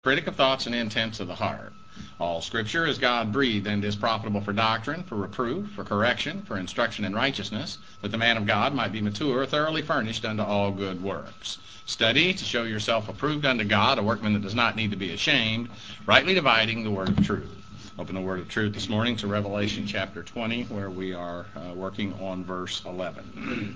critic of thoughts and intents of the heart. All Scripture is God-breathed and is profitable for doctrine, for reproof, for correction, for instruction in righteousness, that the man of God might be mature, thoroughly furnished unto all good works. Study to show yourself approved unto God, a workman that does not need to be ashamed, rightly dividing the word of truth. Open the word of truth this morning to Revelation chapter 20, where we are working on verse 11.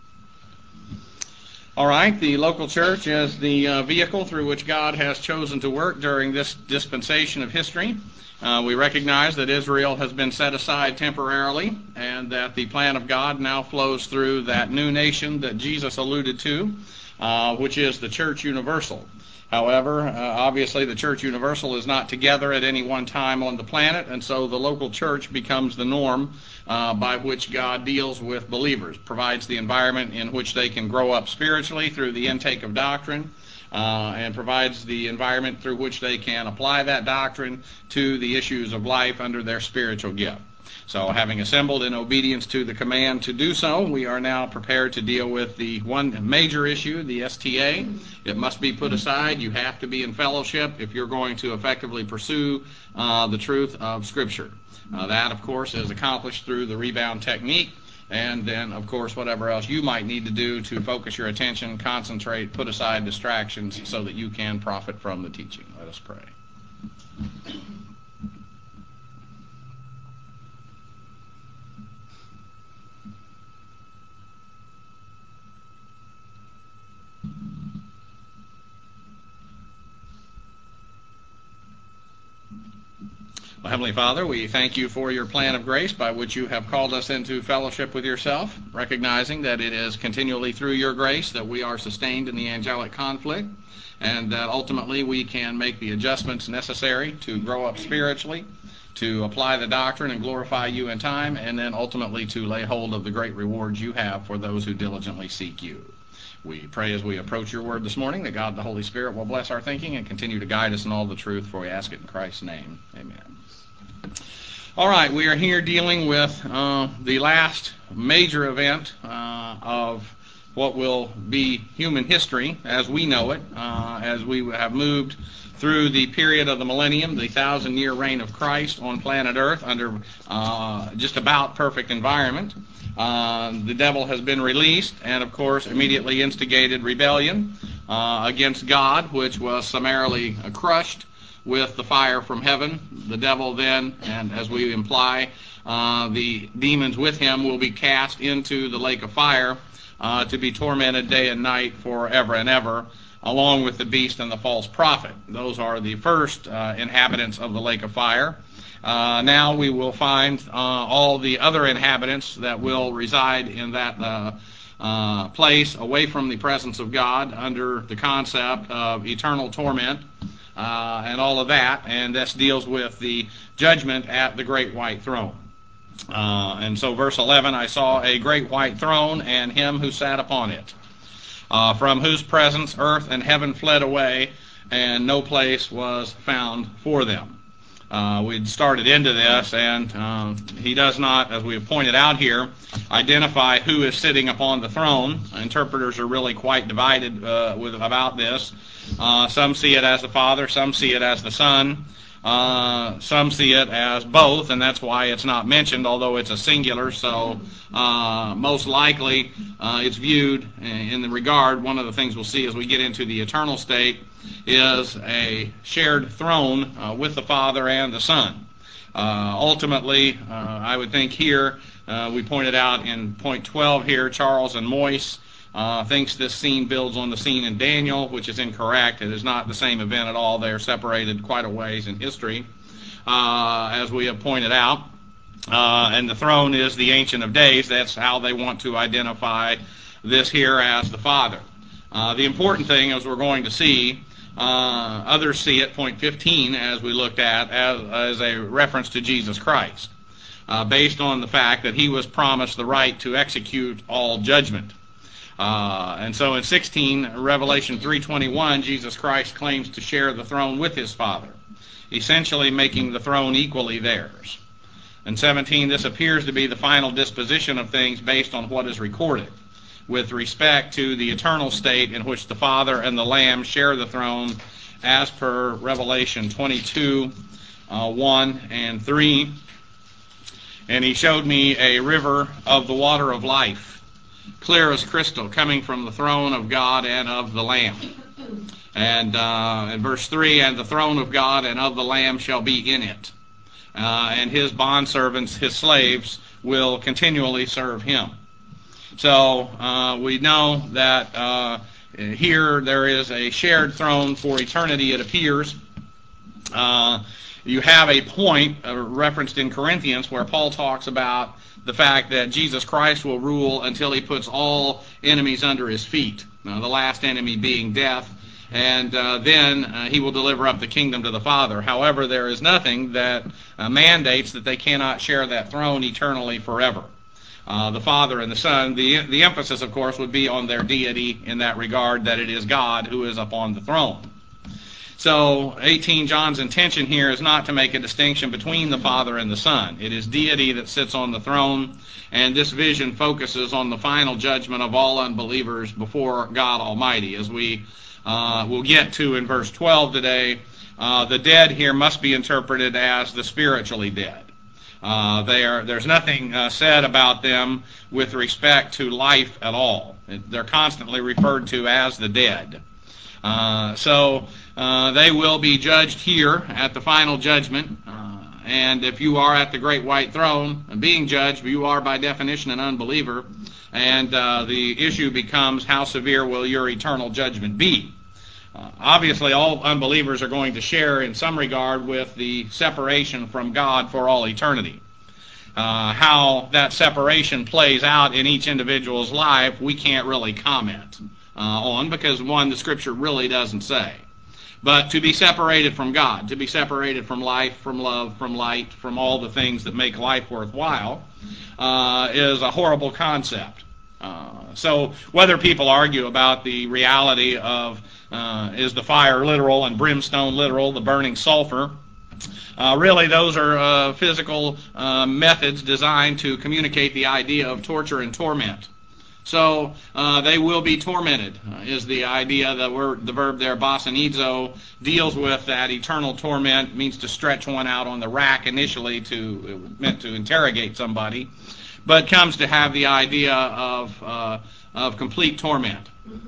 All right, the local church is the vehicle through which God has chosen to work during this dispensation of history. We recognize that Israel has been set aside temporarily and that the plan of God now flows through that new nation that Jesus alluded to, which is the Church Universal. However, obviously the Church Universal is not together at any one time on the planet, and so the local church becomes the norm by which God deals with believers, provides the environment in which they can grow up spiritually through the intake of doctrine, and provides the environment through which they can apply that doctrine to the issues of life under their spiritual gift. So having assembled in obedience to the command to do so, we are now prepared to deal with the one major issue, the STA. It must be put aside. You have to be in fellowship if you're going to effectively pursue the truth of Scripture. That, of course, is accomplished through the rebound technique, and then, of course, whatever else you might need to do to focus your attention, concentrate, put aside distractions so that you can profit from the teaching. Let us pray. Well, Heavenly Father, we thank you for your plan of grace by which you have called us into fellowship with yourself, recognizing that it is continually through your grace that we are sustained in the angelic conflict, and that ultimately we can make the adjustments necessary to grow up spiritually, to apply the doctrine and glorify you in time, and then ultimately to lay hold of the great rewards you have for those who diligently seek you. We pray as we approach your word this morning that God the Holy Spirit will bless our thinking and continue to guide us in all the truth, for we ask it in Christ's name. Amen. All right, we are here dealing with the last major event of what will be human history as we know it, as we have moved through the period of the millennium, the 1,000-year reign of Christ on planet Earth under just about perfect environment. The devil has been released and, of course, immediately instigated rebellion against God, which was summarily crushed with the fire from heaven. The devil then, and as we imply, the demons with him will be cast into the lake of fire to be tormented day and night forever and ever, along with the beast and the false prophet. Those are the first inhabitants of the lake of fire. Now we will find all the other inhabitants that will reside in that place away from the presence of God under the concept of eternal torment and all of that, and this deals with the judgment at the great white throne. And so verse 11, I saw a great white throne and him who sat upon it, from whose presence earth and heaven fled away, and no place was found for them. We'd started into this, and he does not, as we have pointed out here, identify who is sitting upon the throne. Interpreters are really quite divided about this. Some see it as the Father, some see it as the Son, some see it as both, and that's why it's not mentioned, although it's a singular, so most likely it's viewed in the regard. One of the things we'll see as we get into the eternal state is a shared throne with the Father and the Son. Ultimately, I would think here, we pointed out in point 12 here, Charles and Moyse thinks this scene builds on the scene in Daniel, which is incorrect. It is not the same event at all. They are separated quite a ways in history, as we have pointed out. And the throne is the Ancient of Days. That's how they want to identify this here as the Father. The important thing, as we're going to see, others see it, point 15, as we looked at, as a reference to Jesus Christ, based on the fact that he was promised the right to execute all judgment. And so in 16, Revelation 3:21, Jesus Christ claims to share the throne with his Father, essentially making the throne equally theirs. In 17, this appears to be the final disposition of things based on what is recorded with respect to the eternal state in which the Father and the Lamb share the throne as per Revelation 22, 1 and 3. And he showed me a river of the water of life, clear as crystal, coming from the throne of God and of the Lamb. And in verse 3, and the throne of God and of the Lamb shall be in it. And his bondservants, his slaves, will continually serve him. So we know that here there is a shared throne for eternity, it appears. You have a point referenced in Corinthians where Paul talks about the fact that Jesus Christ will rule until he puts all enemies under his feet, the last enemy being death, and then he will deliver up the kingdom to the Father. However, there is nothing that mandates that they cannot share that throne eternally forever. The Father and the Son, the emphasis, of course, would be on their deity in that regard, that it is God who is upon the throne. So 18, John's intention here is not to make a distinction between the Father and the Son. It is deity that sits on the throne, and this vision focuses on the final judgment of all unbelievers before God Almighty. As we will get to in verse 12 today, the dead here must be interpreted as the spiritually dead. There's nothing said about them with respect to life at all. They're constantly referred to as the dead. So they will be judged here at the final judgment. And if you are at the great white throne being judged, you are by definition an unbeliever. And the issue becomes, how severe will your eternal judgment be? Obviously, all unbelievers are going to share in some regard with the separation from God for all eternity. How that separation plays out in each individual's life, we can't really comment on, because one, the Scripture really doesn't say. But to be separated from God, to be separated from life, from love, from light, from all the things that make life worthwhile, is a horrible concept. So whether people argue about the reality of is the fire literal and brimstone literal, the burning sulfur, really those are physical methods designed to communicate the idea of torture and torment. So they will be tormented, is the idea. The verb there, basanizo, deals with that eternal torment. It means to stretch one out on the rack initially, meant to interrogate somebody, but comes to have the idea of complete torment.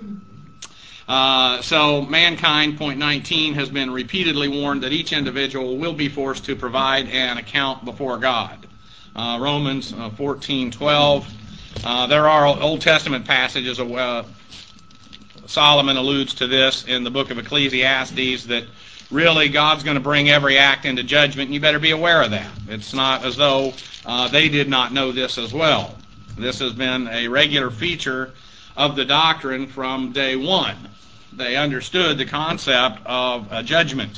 So mankind, point 19, has been repeatedly warned that each individual will be forced to provide an account before God. Romans 14:12. There are Old Testament passages, Solomon alludes to this in the book of Ecclesiastes, that really God's going to bring every act into judgment, and you better be aware of that. It's not as though they did not know this as well. This has been a regular feature of the doctrine from day one. They understood the concept of a judgment.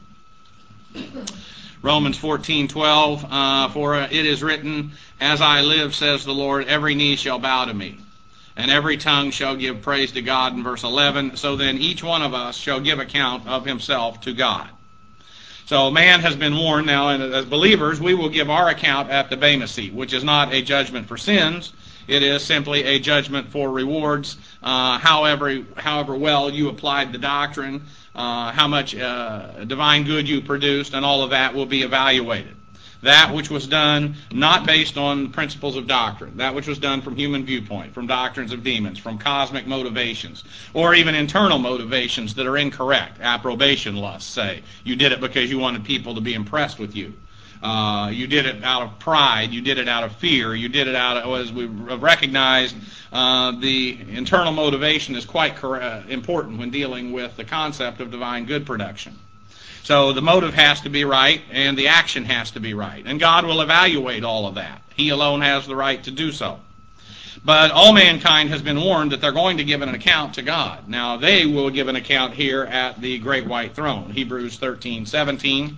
Romans 14:12, for it is written, as I live, says the Lord, every knee shall bow to me, and every tongue shall give praise to God, in verse 11. So then each one of us shall give account of himself to God. So man has been warned now, and as believers, we will give our account at the Bema seat, which is not a judgment for sins. It is simply a judgment for rewards. However well you applied the doctrine, how much divine good you produced, and all of that will be evaluated. That which was done not based on principles of doctrine, that which was done from human viewpoint, from doctrines of demons, from cosmic motivations, or even internal motivations that are incorrect. Approbation lust, say. You did it because you wanted people to be impressed with you. You did it out of pride. You did it out of fear. You did it out of, as we recognized, the internal motivation is quite important when dealing with the concept of divine good production. So the motive has to be right, and the action has to be right. And God will evaluate all of that. He alone has the right to do so. But all mankind has been warned that they're going to give an account to God. Now, they will give an account here at the great white throne, Hebrews 13:17.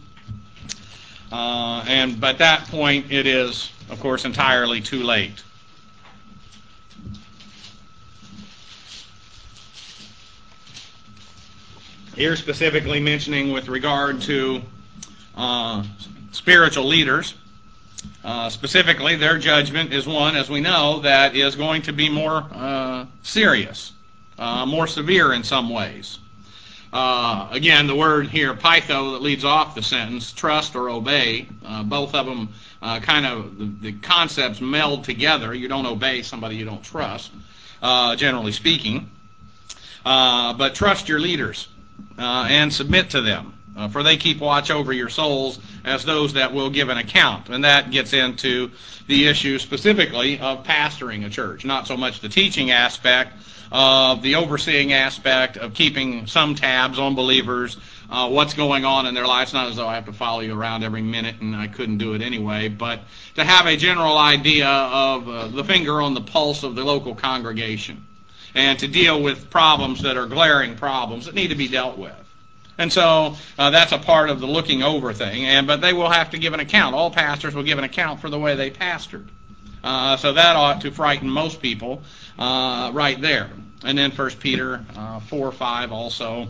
But at that point, it is, of course, entirely too late. Here specifically mentioning with regard to spiritual leaders, specifically their judgment is one, as we know, that is going to be more serious, more severe in some ways. Again, the word here, pytho, that leads off the sentence, trust or obey, both of them the concepts meld together. You don't obey somebody you don't trust, generally speaking. But trust your leaders and submit to them, for they keep watch over your souls as those that will give an account. And that gets into the issue specifically of pastoring a church, not so much the teaching aspect, of the overseeing aspect of keeping some tabs on believers, what's going on in their lives. Not as though I have to follow you around every minute, and I couldn't do it anyway, but to have a general idea of the finger on the pulse of the local congregation, and to deal with problems that are glaring problems that need to be dealt with. And so that's a part of the looking over thing. But they will have to give an account. All pastors will give an account for the way they pastored. So that ought to frighten most people right there. And then 1 Peter 4:5 also.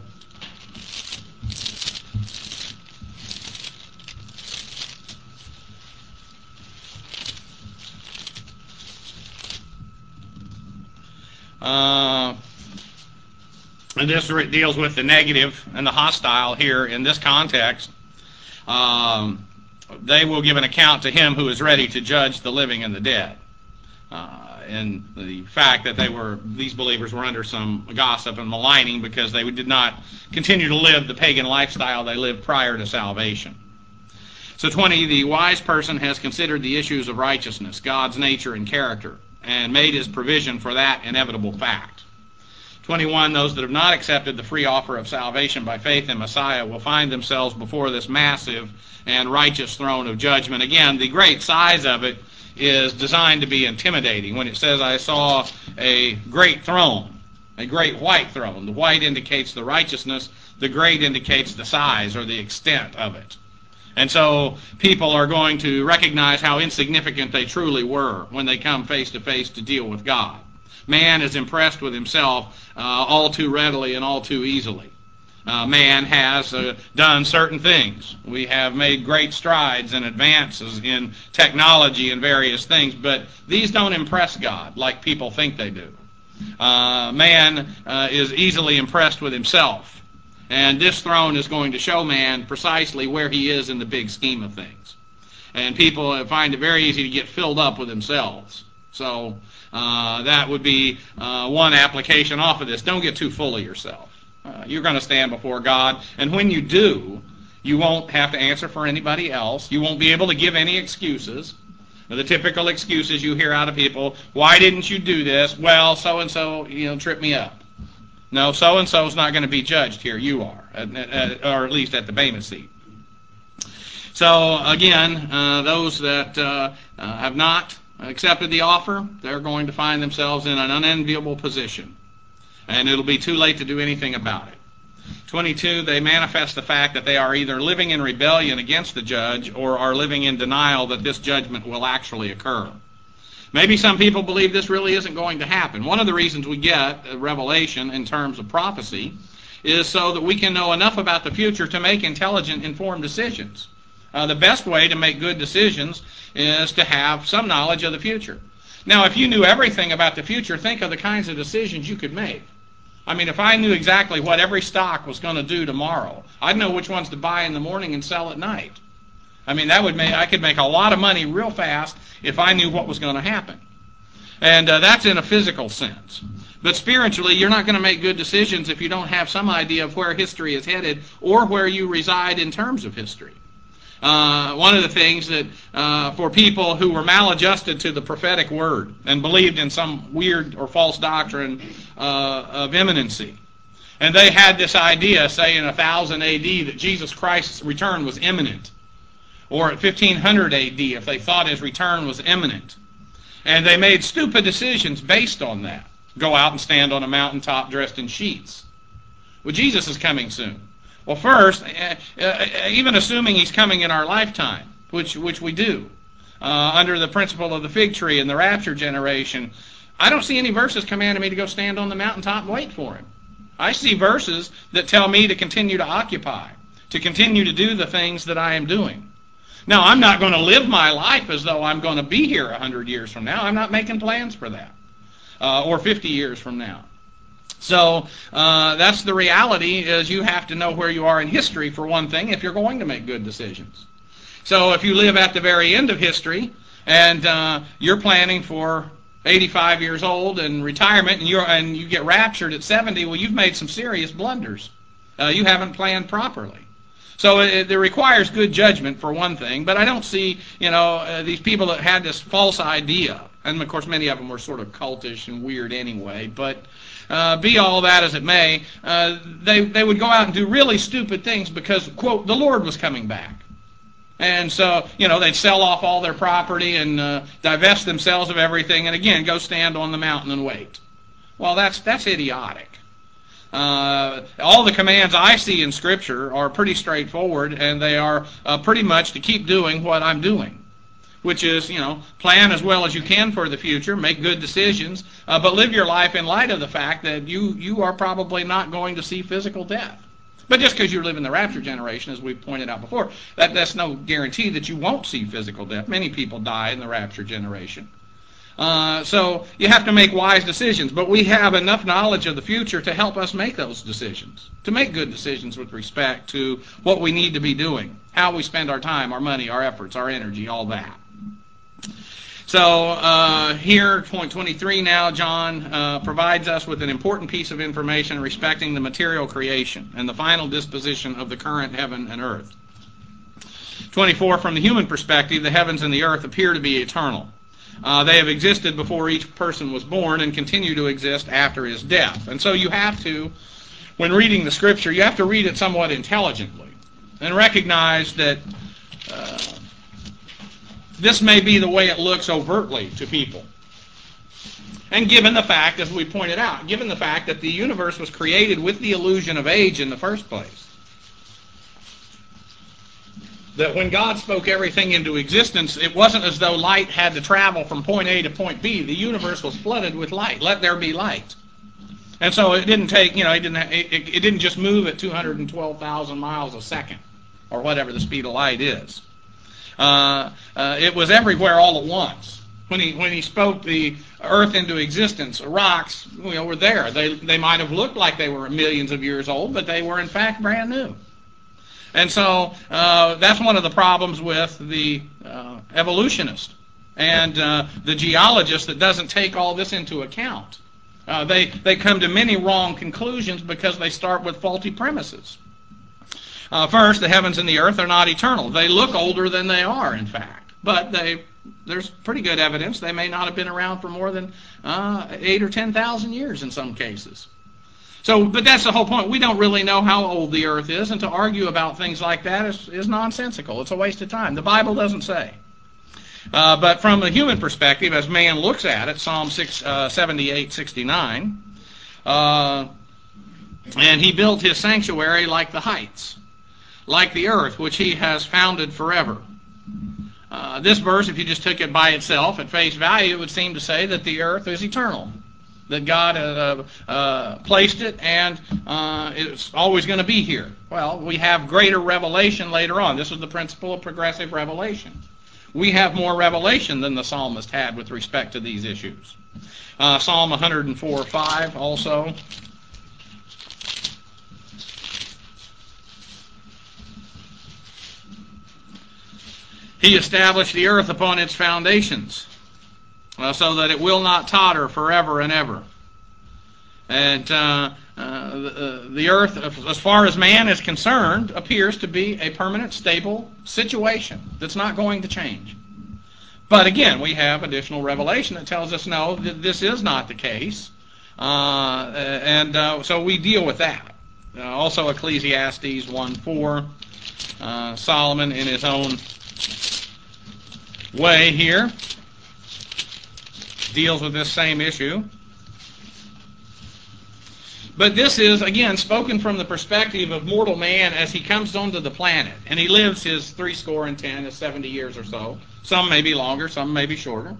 And this deals with the negative and the hostile here in this context. They will give an account to him who is ready to judge the living and the dead. And the fact that these believers were under some gossip and maligning because they did not continue to live the pagan lifestyle they lived prior to salvation. So 20, the wise person has considered the issues of righteousness, God's nature and character, and made his provision for that inevitable fact. 21, those that have not accepted the free offer of salvation by faith in Messiah will find themselves before this massive and righteous throne of judgment. Again, the great size of it is designed to be intimidating. When it says, I saw a great throne, a great white throne, the white indicates the righteousness, the great indicates the size or the extent of it. And so people are going to recognize how insignificant they truly were when they come face to face to deal with God. Man is impressed with himself all too readily and all too easily. Man has done certain things. We have made great strides and advances in technology and various things, but these don't impress God like people think they do. Man is easily impressed with himself, and this throne is going to show man precisely where he is in the big scheme of things. And people find it very easy to get filled up with themselves. So that would be one application off of this. Don't get too full of yourself. You're going to stand before God, and when you do, you won't have to answer for anybody else. You won't be able to give any excuses. The typical excuses you hear out of people, why didn't you do this? Well, so-and-so, tripped me up. No, so-and-so is not going to be judged here. You are, or at least at the Bema seat. So, again, those that have not accepted the offer, they're going to find themselves in an unenviable position. And it'll be too late to do anything about it. 22, they manifest the fact that they are either living in rebellion against the judge or are living in denial that this judgment will actually occur. Maybe some people believe this really isn't going to happen. One of the reasons we get revelation in terms of prophecy is so that we can know enough about the future to make intelligent, informed decisions. The best way to make good decisions is to have some knowledge of the future. Now, if you knew everything about the future, think of the kinds of decisions you could make. I mean, if I knew exactly what every stock was going to do tomorrow, I'd know which ones to buy in the morning and sell at night. I mean, I could make a lot of money real fast if I knew what was going to happen. And that's in a physical sense. But spiritually, you're not going to make good decisions if you don't have some idea of where history is headed or where you reside in terms of history. One of the things that for people who were maladjusted to the prophetic word and believed in some weird or false doctrine of imminency, and they had this idea, say in 1000 A.D., that Jesus Christ's return was imminent, or at 1500 A.D. if they thought his return was imminent, and they made stupid decisions based on that. Go out and stand on a mountaintop dressed in sheets. Well, Jesus is coming soon. Well, first, even assuming he's coming in our lifetime, which we do, under the principle of the fig tree and the rapture generation, I don't see any verses commanding me to go stand on the mountaintop and wait for him. I see verses that tell me to continue to occupy, to continue to do the things that I am doing. Now, I'm not going to live my life as though I'm going to be here 100 years from now. I'm not making plans for that, or 50 years from now. So that's the reality, is you have to know where you are in history, for one thing, if you're going to make good decisions. So if you live at the very end of history and you're planning for 85 years old and retirement, and you get raptured at 70, well, you've made some serious blunders. You haven't planned properly. So it requires good judgment, for one thing. But I don't see, these people that had this false idea, and of course many of them were sort of cultish and weird anyway, but be all that as it may, they would go out and do really stupid things because, quote, the Lord was coming back. And so, they'd sell off all their property and divest themselves of everything, and again, go stand on the mountain and wait. Well, that's idiotic. All the commands I see in Scripture are pretty straightforward, and they are pretty much to keep doing what I'm doing, which is, plan as well as you can for the future, make good decisions, but live your life in light of the fact that you are probably not going to see physical death. But just because you live in the rapture generation, as we pointed out before, that's no guarantee that you won't see physical death. Many people die in the rapture generation. So you have to make wise decisions, but we have enough knowledge of the future to help us make those decisions, to make good decisions with respect to what we need to be doing, how we spend our time, our money, our efforts, our energy, all that. So here, point 23 now, John provides us with an important piece of information respecting the material creation and the final disposition of the current heaven and earth. 24, from the human perspective, the heavens and the earth appear to be eternal. They have existed before each person was born and continue to exist after his death. And so you have to, when reading the Scripture, you have to read it somewhat intelligently and recognize that this may be the way it looks overtly to people. And given the fact, as we pointed out, given the fact that the universe was created with the illusion of age in the first place, that when God spoke everything into existence, it wasn't as though light had to travel from point A to point B. The universe was flooded with light. Let there be light. And so it didn't take, it didn't just move at 212,000 miles a second, or whatever the speed of light is. It was everywhere all at once. When he spoke the earth into existence, rocks were there. They might have looked like they were millions of years old, but they were in fact brand new. And so that's one of the problems with the evolutionist and the geologist that doesn't take all this into account. They come to many wrong conclusions because they start with faulty premises. First, the heavens and the earth are not eternal. They look older than they are, in fact. But there's pretty good evidence they may not have been around for more than 8,000 or 10,000 years in some cases. But that's the whole point. We don't really know how old the earth is, and to argue about things like that is nonsensical. It's a waste of time. The Bible doesn't say. But from a human perspective, as man looks at it, Psalm 78:69, and he built his sanctuary like the heights, like the earth, which he has founded forever. This verse, if you just took it by itself at face value, it would seem to say that the earth is eternal, that God placed it and it's always going to be here. Well, we have greater revelation later on. This is the principle of progressive revelation. We have more revelation than the psalmist had with respect to these issues. Psalm 104:5 also. He established the earth upon its foundations, so that it will not totter forever and ever. And the earth, as far as man is concerned, appears to be a permanent, stable situation that's not going to change. But again, we have additional revelation that tells us, no, this is not the case. So we deal with that. Also Ecclesiastes 1:4, Solomon in his own way here deals with this same issue. But this is, again, spoken from the perspective of mortal man as he comes onto the planet. And he lives his 70 his 70 years or so. Some may be longer, some may be shorter.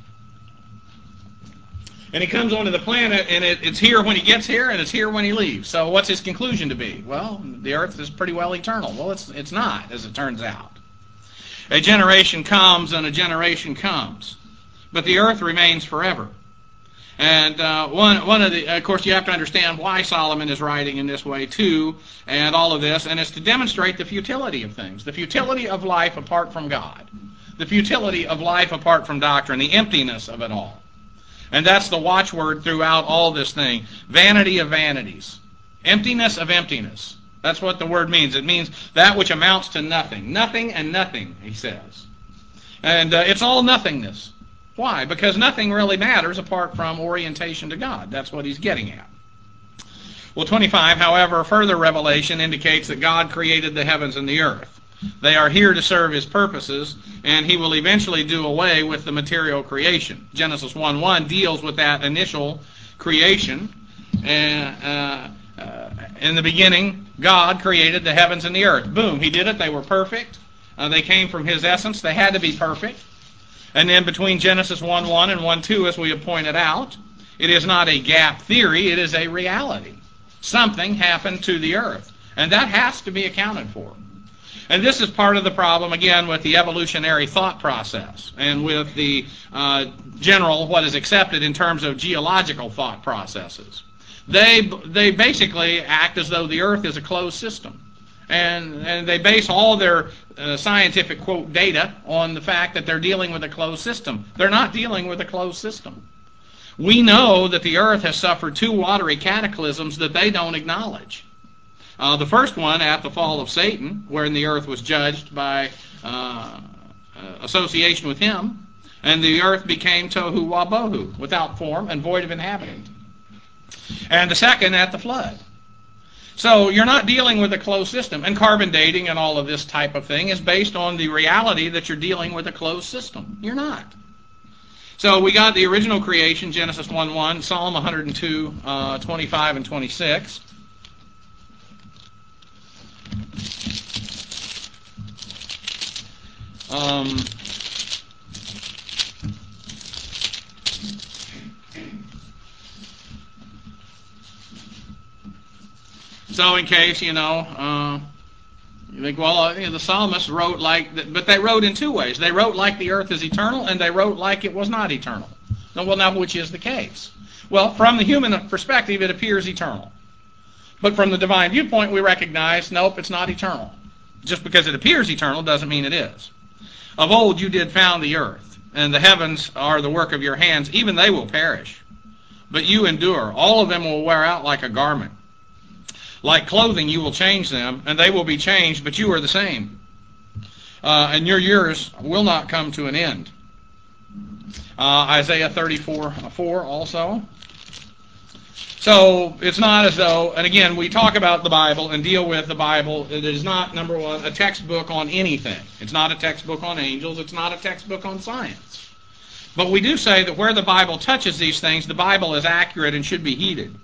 And he comes onto the planet, and it's here when he gets here, and it's here when he leaves. So what's his conclusion to be? Well, the earth is pretty well eternal. Well, it's not, as it turns out. A generation comes and a generation comes, but the earth remains forever. And one of the, of course, you have to understand why Solomon is writing in this way too, and all of this, and it's to demonstrate the futility of things, the futility of life apart from God, the futility of life apart from doctrine, the emptiness of it all. And that's the watchword throughout all this thing. Vanity of vanities. Emptiness of emptiness. That's what the word means. It means that which amounts to nothing. Nothing and nothing, he says. And it's all nothingness. Why? Because nothing really matters apart from orientation to God. That's what he's getting at. Well, 25, however, further revelation indicates that God created the heavens and the earth. They are here to serve his purposes, and he will eventually do away with the material creation. Genesis 1:1 deals with that initial creation. In the beginning, God created the heavens and the earth. Boom, he did it. They were perfect. They came from his essence. They had to be perfect. And then between Genesis 1:1 and 1:2, as we have pointed out, it is not a gap theory, it is a reality. Something happened to the earth, and that has to be accounted for. And this is part of the problem, again, with the evolutionary thought process and with the general, what is accepted in terms of geological thought processes. They basically act as though the earth is a closed system. And they base all their scientific, quote, data on the fact that they're dealing with a closed system. They're not dealing with a closed system. We know that the earth has suffered two watery cataclysms that they don't acknowledge. The first one at the fall of Satan, wherein the earth was judged by association with him, and the earth became tohu wabohu, without form and void of inhabitant. And the second at the flood. So you're not dealing with a closed system. And carbon dating and all of this type of thing is based on the reality that you're dealing with a closed system. You're not. So we got the original creation, Genesis 1:1, Psalm 102, 25 and 26. So in case, you think, well, the psalmist wrote but they wrote in two ways. They wrote like the earth is eternal, and they wrote like it was not eternal. Now, which is the case? Well, from the human perspective, it appears eternal. But from the divine viewpoint, we recognize, nope, it's not eternal. Just because it appears eternal doesn't mean it is. Of old you did found the earth, and the heavens are the work of your hands. Even they will perish. But you endure. All of them will wear out like a garment. Like clothing, you will change them, and they will be changed, but you are the same. And your years will not come to an end. Isaiah 34:4 also. So it's not as though, and again, we talk about the Bible and deal with the Bible. It is not, number one, a textbook on anything. It's not a textbook on angels. It's not a textbook on science. But we do say that where the Bible touches these things, the Bible is accurate and should be heeded.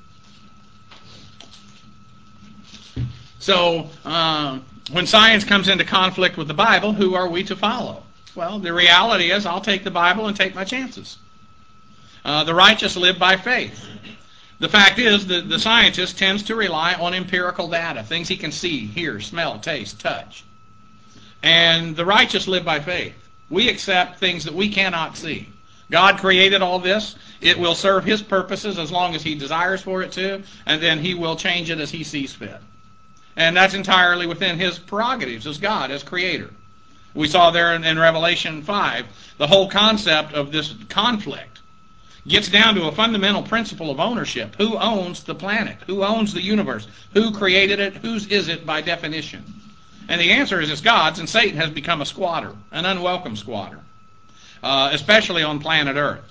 So when science comes into conflict with the Bible, who are we to follow? Well, the reality is I'll take the Bible and take my chances. The righteous live by faith. The fact is that the scientist tends to rely on empirical data, things he can see, hear, smell, taste, touch. And the righteous live by faith. We accept things that we cannot see. God created all this. It will serve his purposes as long as he desires for it to, and then he will change it as he sees fit. And that's entirely within his prerogatives as God, as creator. We saw there in Revelation 5, the whole concept of this conflict gets down to a fundamental principle of ownership. Who owns the planet? Who owns the universe? Who created it? Whose is it by definition? And the answer is it's God's, and Satan has become a squatter, an unwelcome squatter, especially on planet Earth.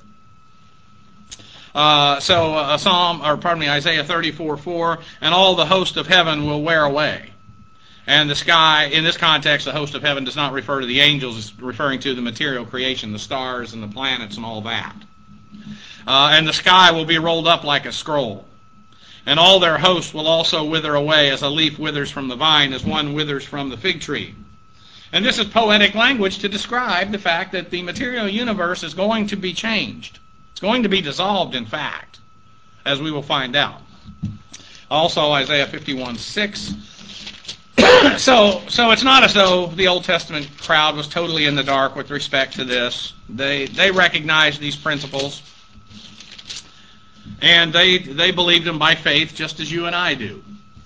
Isaiah 34:4, and all the host of heaven will wear away. And the sky, in this context, the host of heaven does not refer to the angels, it's referring to the material creation, the stars and the planets and all that. And the sky will be rolled up like a scroll. And all their hosts will also wither away, as a leaf withers from the vine, as one withers from the fig tree. And this is poetic language to describe the fact that the material universe is going to be changed. It's going to be dissolved, in fact, as we will find out. Also, Isaiah 51:6. So it's not as though the Old Testament crowd was totally in the dark with respect to this. They recognized these principles. And they believed him by faith, just as you and I do.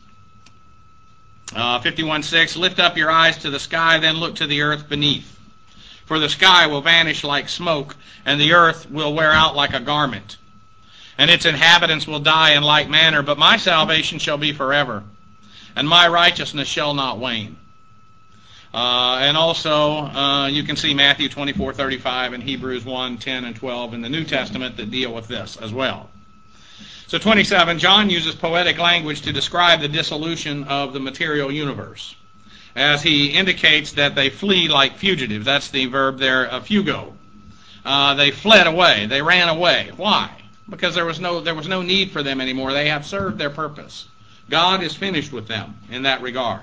51:6, lift up your eyes to the sky, then look to the earth beneath. For the sky will vanish like smoke, and the earth will wear out like a garment. And its inhabitants will die in like manner, but my salvation shall be forever, and my righteousness shall not wane. And also, you can see Matthew 24:35 and Hebrews 1:10 and 12 in the New Testament that deal with this as well. So 27, John uses poetic language to describe the dissolution of the material universe, as he indicates that they flee like fugitives. That's the verb there, fugo. They fled away. They ran away. Why? Because there was no need for them anymore. They have served their purpose. God is finished with them in that regard.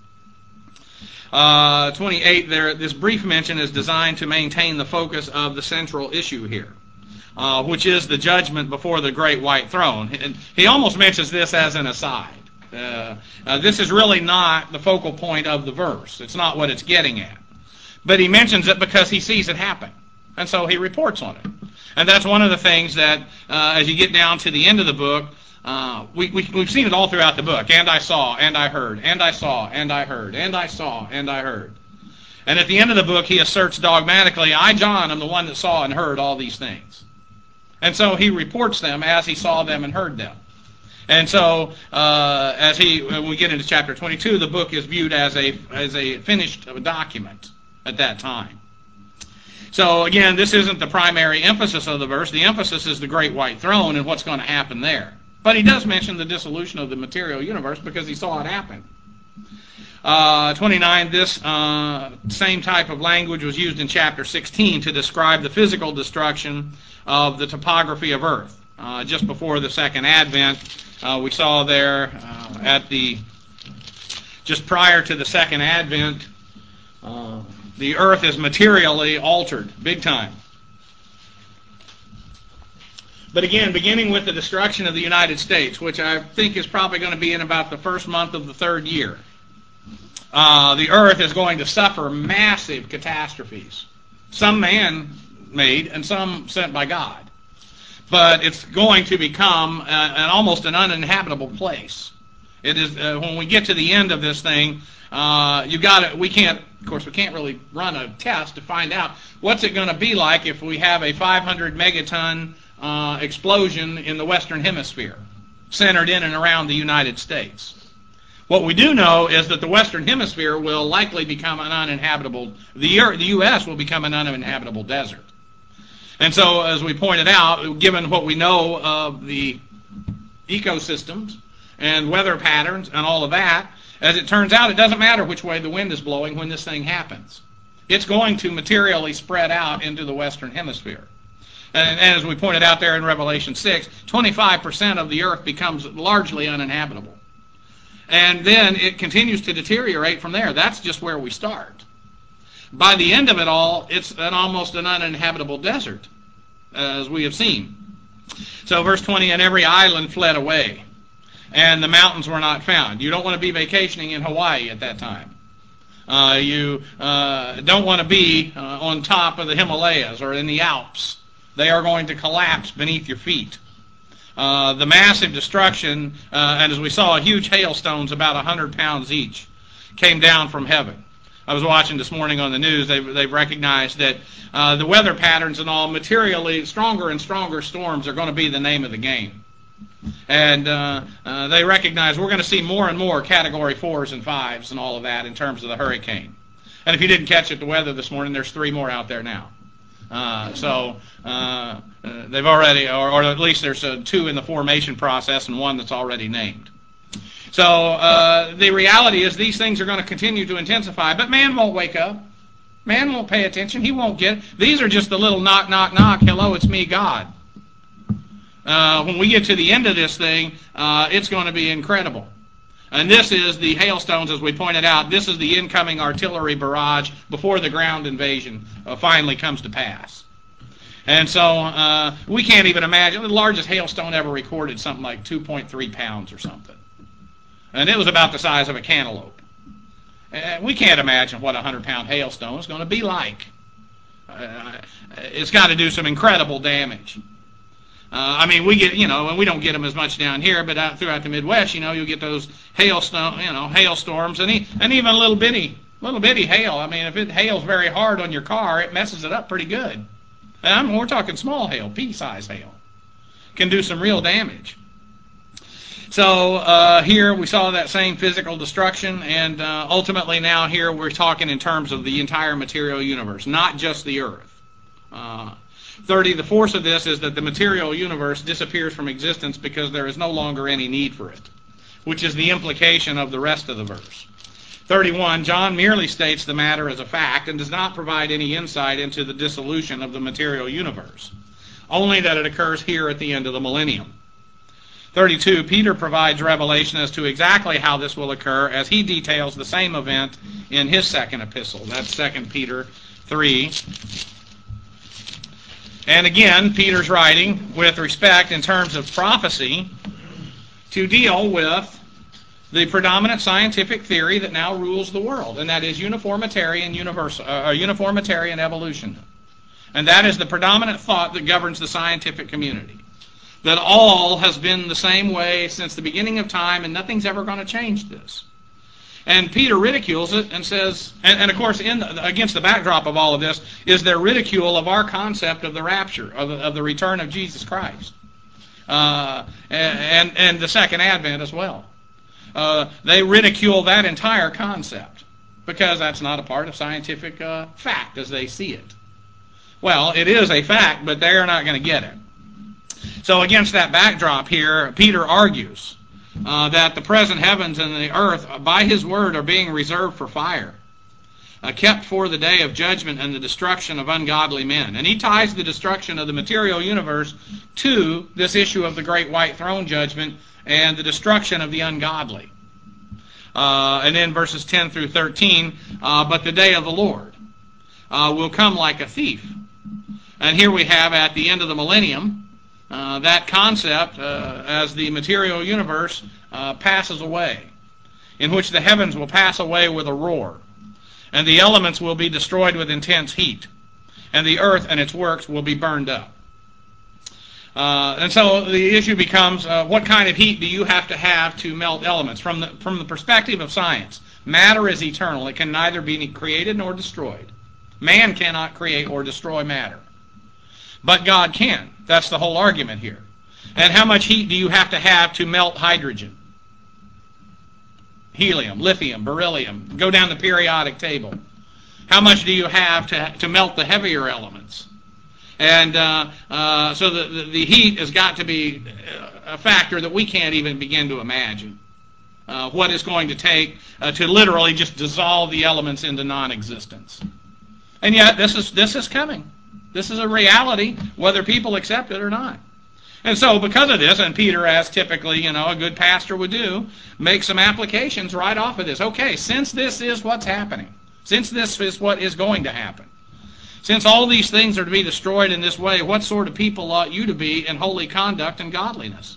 28, this brief mention is designed to maintain the focus of the central issue here, which is the judgment before the great white throne. And he almost mentions this as an aside. This is really not the focal point of the verse. It's not what it's getting at. But he mentions it because he sees it happen. And so he reports on it. And that's one of the things that, as you get down to the end of the book, we've seen it all throughout the book. And I saw, and I heard, and I saw, and I heard, and I saw, and I heard. And at the end of the book, he asserts dogmatically, I, John, am the one that saw and heard all these things. And so he reports them as he saw them and heard them. And so, when we get into chapter 22, the book is viewed as a finished document at that time. So again, this isn't the primary emphasis of the verse. The emphasis is the great white throne and what's going to happen there. But he does mention the dissolution of the material universe because he saw it happen. 29, this same type of language was used in chapter 16 to describe the physical destruction of the topography of earth. Just before the second advent, we saw there just prior to the second advent, the earth is materially altered, big time. But again, beginning with the destruction of the United States, which I think is probably going to be in about the first month of the third year, the earth is going to suffer massive catastrophes. Some man-made and some sent by God. But it's going to become almost an uninhabitable place. It is when we get to the end of this thing, we can't really run a test to find out what's it going to be like if we have a 500 megaton explosion in the Western Hemisphere, centered in and around the United States. What we do know is that the Western Hemisphere will likely become an uninhabitable, the U.S. will become an uninhabitable desert. And so, as we pointed out, given what we know of the ecosystems and weather patterns and all of that, as it turns out, it doesn't matter which way the wind is blowing when this thing happens. It's going to materially spread out into the Western Hemisphere. And as we pointed out there in Revelation 6, 25% of the earth becomes largely uninhabitable. And then it continues to deteriorate from there. That's just where we start. By the end of it all, it's almost an uninhabitable desert, as we have seen. So verse 20, and every island fled away, and the mountains were not found. You don't want to be vacationing in Hawaii at that time. You don't want to be on top of the Himalayas or in the Alps. They are going to collapse beneath your feet. The massive destruction, and as we saw, huge hailstones about 100 pounds each, came down from heaven. I was watching this morning on the news. They've recognized that the weather patterns and all, materially stronger and stronger storms are going to be the name of the game. And they recognize we're going to see more and more Category 4s and 5s and all of that in terms of the hurricane. And if you didn't catch it, the weather this morning, there's 3 more out there now. They've already, or at least there's 2 in the formation process and 1 that's already named. So the reality is these things are going to continue to intensify, but man won't wake up. Man won't pay attention. He won't get it. These are just the little knock, knock, knock. Hello, it's me, God. When we get to the end of this thing, it's going to be incredible. And this is the hailstones, as we pointed out. This is the incoming artillery barrage before the ground invasion finally comes to pass. And so we can't even imagine. The largest hailstone ever recorded something like 2.3 pounds or something. And it was about the size of a cantaloupe. And we can't imagine what a 100-pound hailstone is going to be like. It's got to do some incredible damage. We get, and we don't get them as much down here, but throughout the Midwest, you'll get those hailstorms, and even little bitty hail. If it hails very hard on your car, it messes it up pretty good. And we're talking small hail, pea-size hail, can do some real damage. So here we saw that same physical destruction, and ultimately now here we're talking in terms of the entire material universe, not just the earth. 30, the force of this is that the material universe disappears from existence because there is no longer any need for it, which is the implication of the rest of the verse. 31, John merely states the matter as a fact and does not provide any insight into the dissolution of the material universe, only that it occurs here at the end of the millennium. 32, Peter provides revelation as to exactly how this will occur as he details the same event in his second epistle. That's 2 Peter 3. And again, Peter's writing with respect in terms of prophecy to deal with the predominant scientific theory that now rules the world, and that is uniformitarian evolution. And that is the predominant thought that governs the scientific community. That all has been the same way since the beginning of time, and nothing's ever going to change this. And Peter ridicules it and says, and of course, against the backdrop of all of this, is their ridicule of our concept of the rapture, of the return of Jesus Christ, and the second advent as well. They ridicule that entire concept because that's not a part of scientific fact as they see it. Well, it is a fact, but they're not going to get it. So against that backdrop here, Peter argues that the present heavens and the earth, by his word, are being reserved for fire, kept for the day of judgment and the destruction of ungodly men. And he ties the destruction of the material universe to this issue of the great white throne judgment and the destruction of the ungodly. And then verses 10 through 13, but the day of the Lord will come like a thief. And here we have at the end of the millennium, that concept as the material universe passes away, in which the heavens will pass away with a roar, and the elements will be destroyed with intense heat, and the earth and its works will be burned up. And so the issue becomes, what kind of heat do you have to melt elements? From the perspective of science, matter is eternal. It can neither be created nor destroyed. Man cannot create or destroy matter. But God can. That's the whole argument here. And how much heat do you have to melt hydrogen? Helium, lithium, beryllium. Go down the periodic table. How much do you have to melt the heavier elements? And so the heat has got to be a factor that we can't even begin to imagine. What it's going to take to literally just dissolve the elements into non-existence. And yet this is coming. This is a reality, whether people accept it or not. And so because of this, and Peter, as typically, a good pastor would do, make some applications right off of this. Okay, since this is what's happening, since this is what is going to happen, since all these things are to be destroyed in this way, what sort of people ought you to be in holy conduct and godliness?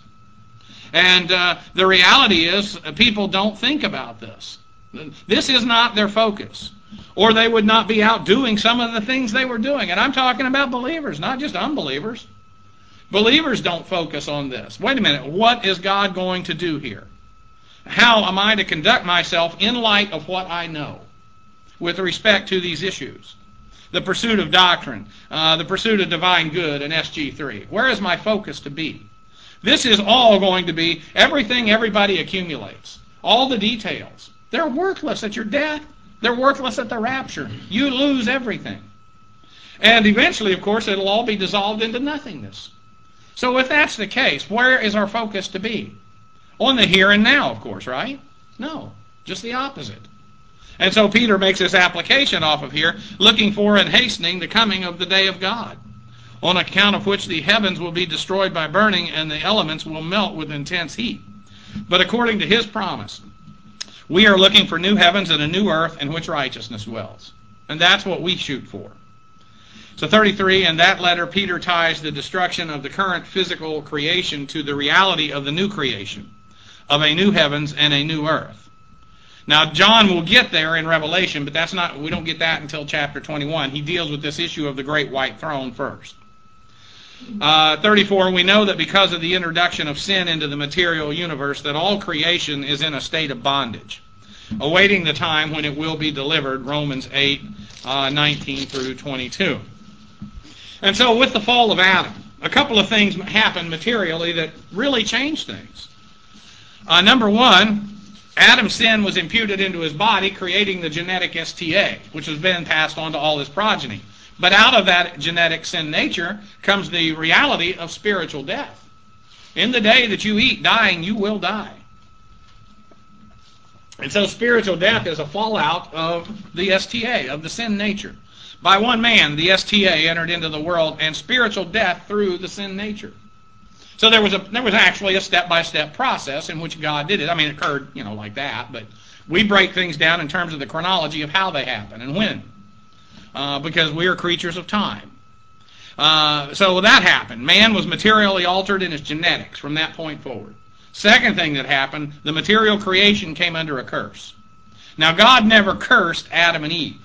And the reality is, people don't think about this. This is not their focus. Or they would not be out doing some of the things they were doing. And I'm talking about believers, not just unbelievers. Believers don't focus on this. Wait a minute, what is God going to do here? How am I to conduct myself in light of what I know with respect to these issues? The pursuit of doctrine, the pursuit of divine good, and SG3. Where is my focus to be? This is all going to be everything everybody accumulates. All the details. They're worthless at your death. They're worthless at the rapture. You lose everything. And eventually, of course, it'll all be dissolved into nothingness. So if that's the case, where is our focus to be? On the here and now, of course, right? No, just the opposite. And so Peter makes this application off of here, looking for and hastening the coming of the day of God, on account of which the heavens will be destroyed by burning and the elements will melt with intense heat. But according to his promise, we are looking for new heavens and a new earth in which righteousness dwells. And that's what we shoot for. So 33, in that letter, Peter ties the destruction of the current physical creation to the reality of the new creation, of a new heavens and a new earth. Now, John will get there in Revelation, but we don't get that until chapter 21. He deals with this issue of the great white throne first. 34, we know that because of the introduction of sin into the material universe, that all creation is in a state of bondage, awaiting the time when it will be delivered, Romans 8, 19 through 22. And so with the fall of Adam, a couple of things happened materially that really changed things. Number one, Adam's sin was imputed into his body, creating the genetic STA, which has been passed on to all his progeny. But out of that genetic sin nature comes the reality of spiritual death. In the day that you eat, dying, you will die. And so spiritual death is a fallout of the STA, of the sin nature. By one man, the STA entered into the world, and spiritual death through the sin nature. So there was actually a step-by-step process in which God did it. I mean, it occurred, like that, but we break things down in terms of the chronology of how they happen and when, because we are creatures of time. So that happened. Man was materially altered in his genetics from that point forward. Second thing that happened, the material creation came under a curse. Now, God never cursed Adam and Eve.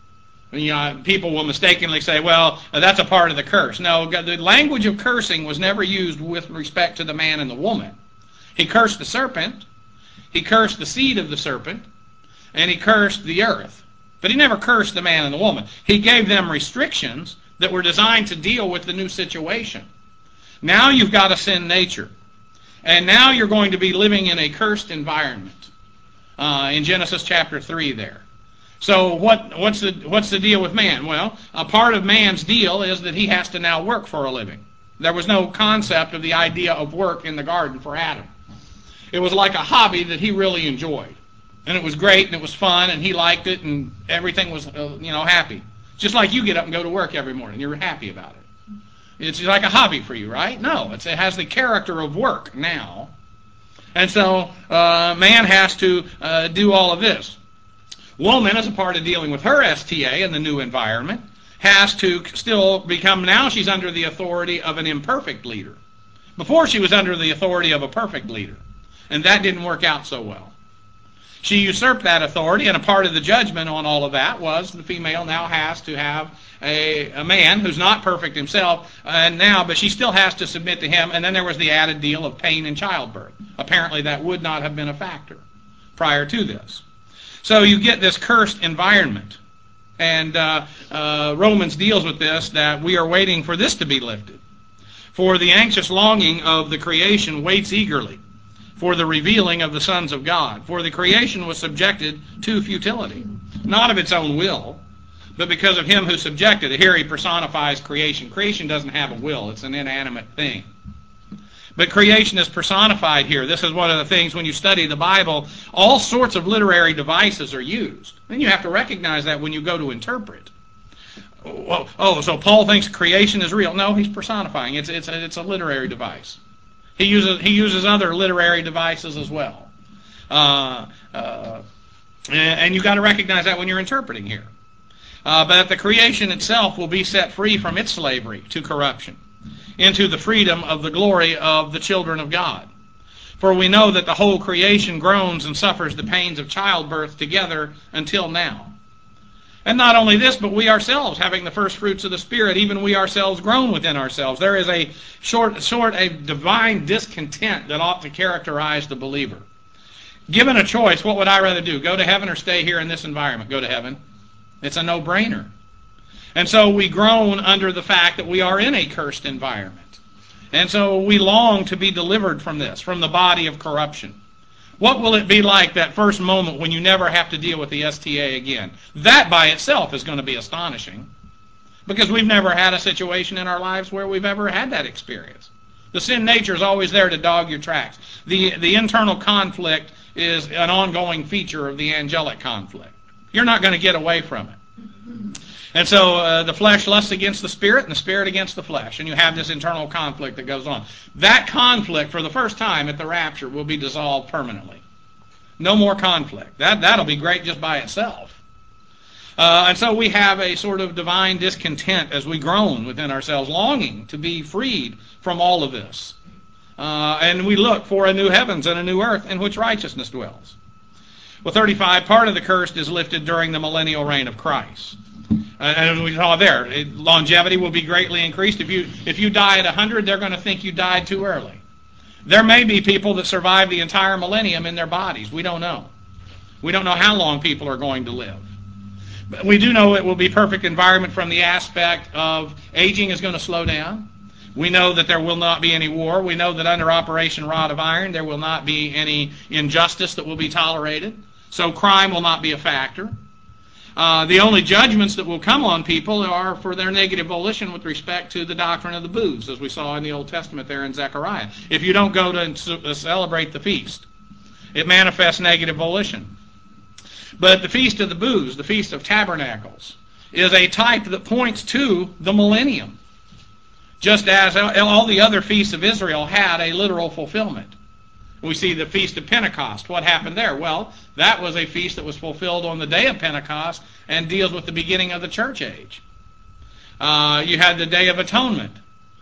People will mistakenly say, well, that's a part of the curse. No, the language of cursing was never used with respect to the man and the woman. He cursed the serpent, he cursed the seed of the serpent, and he cursed the earth. But he never cursed the man and the woman. He gave them restrictions that were designed to deal with the new situation. Now you've got a sin nature. And now you're going to be living in a cursed environment. In Genesis chapter 3 there. So what's the deal with man? Well, a part of man's deal is that he has to now work for a living. There was no concept of the idea of work in the garden for Adam. It was like a hobby that he really enjoyed. And it was great, and it was fun, and he liked it, and everything was, happy. Just like you get up and go to work every morning. You're happy about it. It's like a hobby for you, right? No, it has the character of work now. And so man has to do all of this. Woman, as a part of dealing with her STA in the new environment, has to still become, now she's under the authority of an imperfect leader. Before she was under the authority of a perfect leader. And that didn't work out so well. She usurped that authority, and a part of the judgment on all of that was the female now has to have a man who's not perfect himself, but she still has to submit to him, and then there was the added deal of pain in childbirth. Apparently that would not have been a factor prior to this. So you get this cursed environment, and Romans deals with this, that we are waiting for this to be lifted. For the anxious longing of the creation waits eagerly for the revealing of the sons of God. For the creation was subjected to futility, not of its own will, but because of him who subjected it. Here he personifies creation. Creation doesn't have a will. It's an inanimate thing. But creation is personified here. This is one of the things when you study the Bible, all sorts of literary devices are used. And you have to recognize that when you go to interpret. So Paul thinks creation is real. No, he's personifying. It's a literary device. He uses other literary devices as well. And you've got to recognize that when you're interpreting here. But the creation itself will be set free from its slavery to corruption into the freedom of the glory of the children of God. For we know that the whole creation groans and suffers the pains of childbirth together until now. And not only this, but we ourselves, having the first fruits of the Spirit, even we ourselves groan within ourselves. There is a divine discontent that ought to characterize the believer. Given a choice, what would I rather do? Go to heaven or stay here in this environment? Go to heaven. It's a no-brainer. And so we groan under the fact that we are in a cursed environment. And so we long to be delivered from this, from the body of corruption. What will it be like that first moment when you never have to deal with the STA again? That by itself is going to be astonishing, because we've never had a situation in our lives where we've ever had that experience. The sin nature is always there to dog your tracks. The internal conflict is an ongoing feature of the angelic conflict. You're not going to get away from it. And so the flesh lusts against the spirit, and the spirit against the flesh. And you have this internal conflict that goes on. That conflict, for the first time at the rapture, will be dissolved permanently. No more conflict. That'll be great just by itself. And so we have a sort of divine discontent as we groan within ourselves, longing to be freed from all of this. And we look for a new heavens and a new earth in which righteousness dwells. Well, 35, part of the curse is lifted during the millennial reign of Christ. And we saw there, longevity will be greatly increased. If you die at 100, they're going to think you died too early. There may be people that survive the entire millennium in their bodies. We don't know. We don't know how long people are going to live. But we do know it will be perfect environment from the aspect of aging is going to slow down. We know that there will not be any war. We know that under Operation Rod of Iron, there will not be any injustice that will be tolerated. So crime will not be a factor. The only judgments that will come on people are for their negative volition with respect to the doctrine of the booths, as we saw in the Old Testament there in Zechariah. If you don't go to celebrate the feast, it manifests negative volition. But the Feast of the Booths, the Feast of Tabernacles, is a type that points to the millennium, just as all the other feasts of Israel had a literal fulfillment. We see the Feast of Pentecost. What happened there? Well, that was a feast that was fulfilled on the day of Pentecost and deals with the beginning of the church age. You had the Day of Atonement,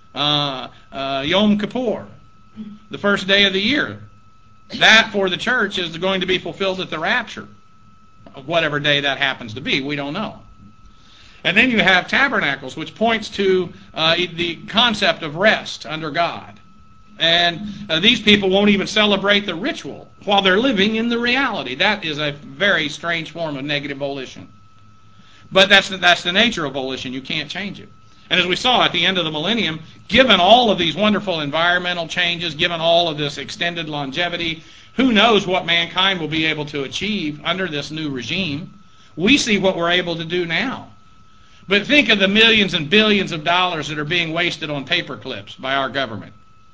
Yom Kippur, the first day of the year. That for the church is going to be fulfilled at the rapture, of whatever day that happens to be. We don't know. And then you have Tabernacles, which points to the concept of rest under God. And these people won't even celebrate the ritual while they're living in the reality. That is a very strange form of negative volition. But that's the nature of volition. You can't change it. And as we saw at the end of the millennium, given all of these wonderful environmental changes, given all of this extended longevity, who knows what mankind will be able to achieve under this new regime. We see what we're able to do now. But think of the millions and billions of dollars that are being wasted on paper clips by our government.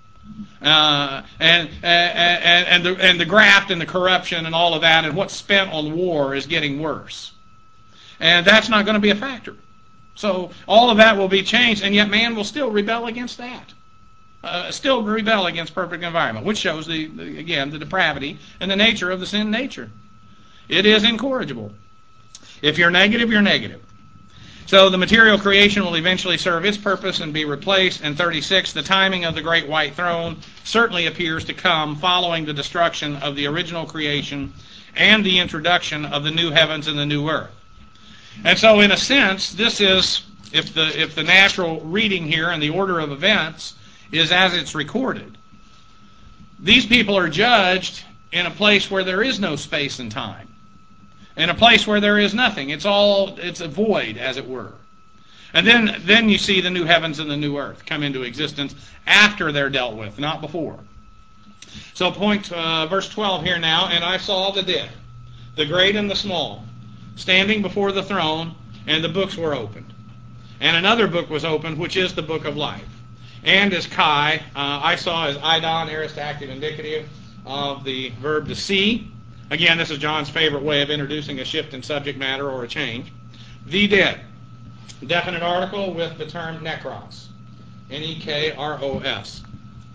And the graft and the corruption and all of that, and what's spent on war is getting worse. And that's not going to be a factor. So all of that will be changed, and yet man will still rebel against that. Still rebel against perfect environment, which shows, again, the depravity and the nature of the sin nature. It is incorrigible. If you're negative, you're negative. So the material creation will eventually serve its purpose and be replaced. And 36, the timing of the great white throne certainly appears to come following the destruction of the original creation and the introduction of the new heavens and the new earth. And so in a sense, this is, if the natural reading here and the order of events is as it's recorded, these people are judged in a place where there is no space and time. In a place where there is nothing. It's a void, as it were. And then you see the new heavens and the new earth come into existence after they're dealt with, not before. So verse 12 here now, and I saw the dead, the great and the small, standing before the throne, and the books were opened. And another book was opened, which is the book of life. And as Kai, I saw as idon, aorist active indicative of the verb to see. Again, this is John's favorite way of introducing a shift in subject matter or a change. The dead. Definite article with the term nekros. Nekros.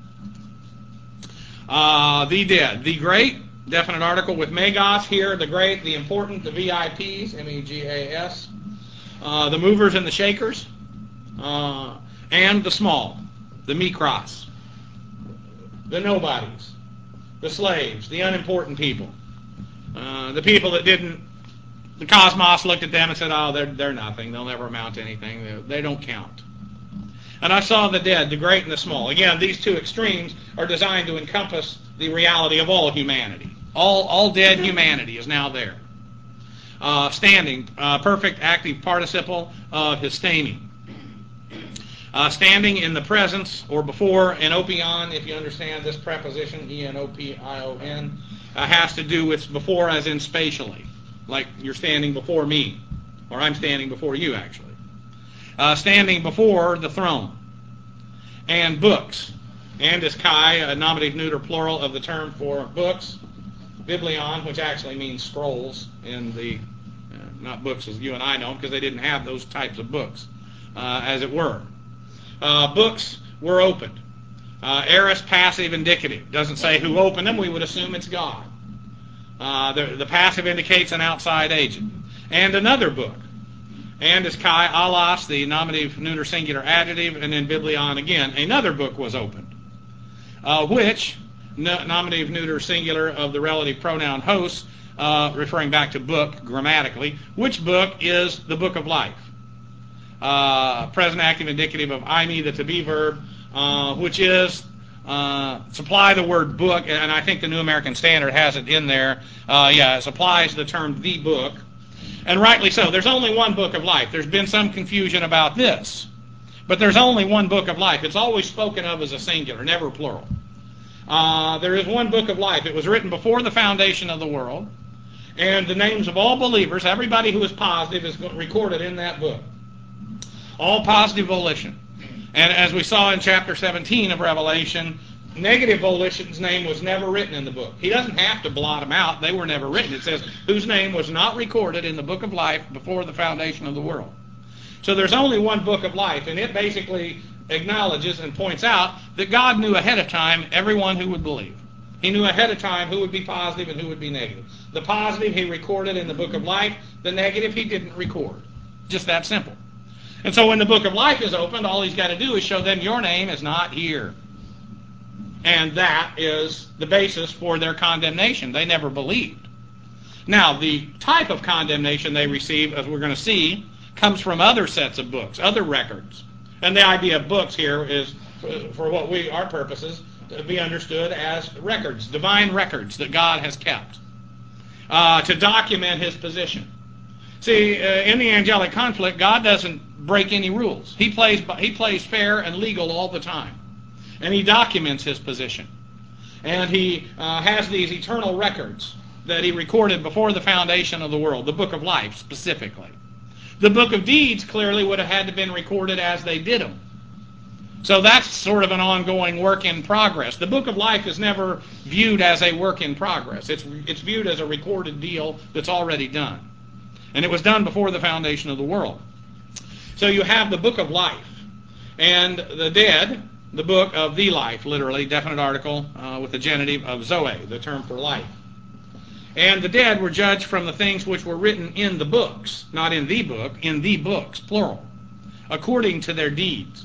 The dead. The great. Definite article with megas here. The great, the important, the VIPs. MEGAS. The movers and the shakers. And the small. The mikros. The nobodies. The slaves. The unimportant people. The people that the cosmos looked at them and said, oh, they're nothing. They'll never amount to anything. They don't count. And I saw the dead, the great and the small. Again, these two extremes are designed to encompass the reality of all humanity. All dead humanity is now there. Standing, perfect active participle of histemi. Standing in the presence or before, enopion, if you understand this preposition, E-N-O-P-I-O-N, has to do with before as in spatially, like you're standing before me, or I'm standing before you actually. Standing before the throne. And books. And is Kai, a nominative neuter plural of the term for books. Biblion, which actually means scrolls in the, not books as you and I know, because they didn't have those types of books, as it were. Books were opened. Aorist passive indicative. Doesn't say who opened them. We would assume it's God. The passive indicates an outside agent. And another book. And is Kai, alos, the nominative neuter singular adjective, and then biblion again. Another book was opened. Which, nominative neuter singular of the relative pronoun host, referring back to book grammatically, which book is the book of life. present active indicative of eimi, the to be verb, which is supply the word book, and I think the New American Standard has it in there. It supplies the term the book, and rightly so. There's only one book of life. There's been some confusion about this, but there's only one book of life. It's always spoken of as a singular, never plural. There is one book of life. It was written before the foundation of the world, and the names of all believers, everybody who is positive, is recorded in that book. All positive volition. And as we saw in chapter 17 of Revelation, negative volition's name was never written in the book. He doesn't have to blot them out. They were never written. It says, whose name was not recorded in the book of life before the foundation of the world. So there's only one book of life, and it basically acknowledges and points out that God knew ahead of time everyone who would believe. He knew ahead of time who would be positive and who would be negative. The positive he recorded in the book of life. The negative he didn't record. Just that simple. And so when the book of life is opened, all he's got to do is show them your name is not here. And that is the basis for their condemnation. They never believed. Now, the type of condemnation they receive, as we're going to see, comes from other sets of books, other records. And the idea of books here is, for what our purposes, to be understood as records, divine records that God has kept, to document his position. See, in the angelic conflict, God doesn't break any rules. He plays fair and legal all the time. And he documents his position. And he has these eternal records that he recorded before the foundation of the world, the book of life specifically. The book of deeds clearly would have had to been recorded as they did them. So that's sort of an ongoing work in progress. The book of life is never viewed as a work in progress. It's viewed as a recorded deal that's already done. And it was done before the foundation of the world. So you have the book of life. And the dead, the book of the life, literally, definite article with the genitive of zoe, the term for life. And the dead were judged from the things which were written in the books, not in the book, in the books, plural, according to their deeds.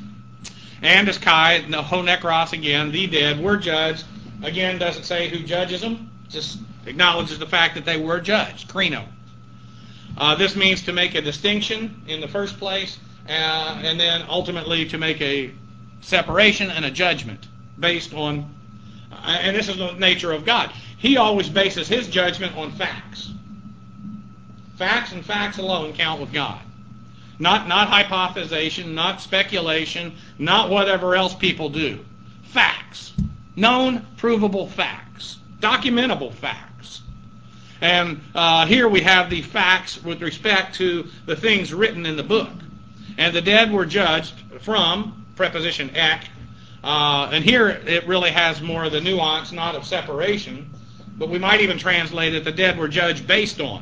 And as Kai, the honekros again, the dead, were judged. Again, doesn't say who judges them, just acknowledges the fact that they were judged, krino. This means to make a distinction in the first place, and then ultimately to make a separation and a judgment based on, and this is the nature of God. He always bases his judgment on facts. Facts and facts alone count with God. Not hypothesization, not speculation, not whatever else people do. Facts. Known, provable facts. Documentable facts. And here we have the facts with respect to the things written in the book. And the dead were judged from, preposition ek, and here it really has more of the nuance, not of separation, but we might even translate it, the dead were judged based on.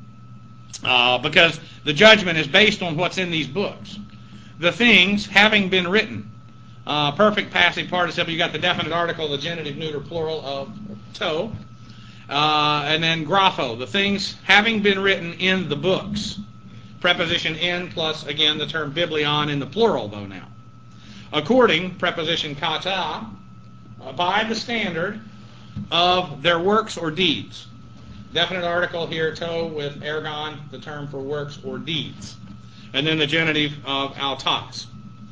Because the judgment is based on what's in these books. The things having been written. Perfect passive participle. You got the definite article, the genitive neuter plural of to. And then grapho. The things having been written in the books. Preposition in plus, again, the term biblion in the plural, though, now. According, preposition kata, by the standard of their works or deeds. Definite article here, to, with ergon, the term for works or deeds. And then the genitive of autos.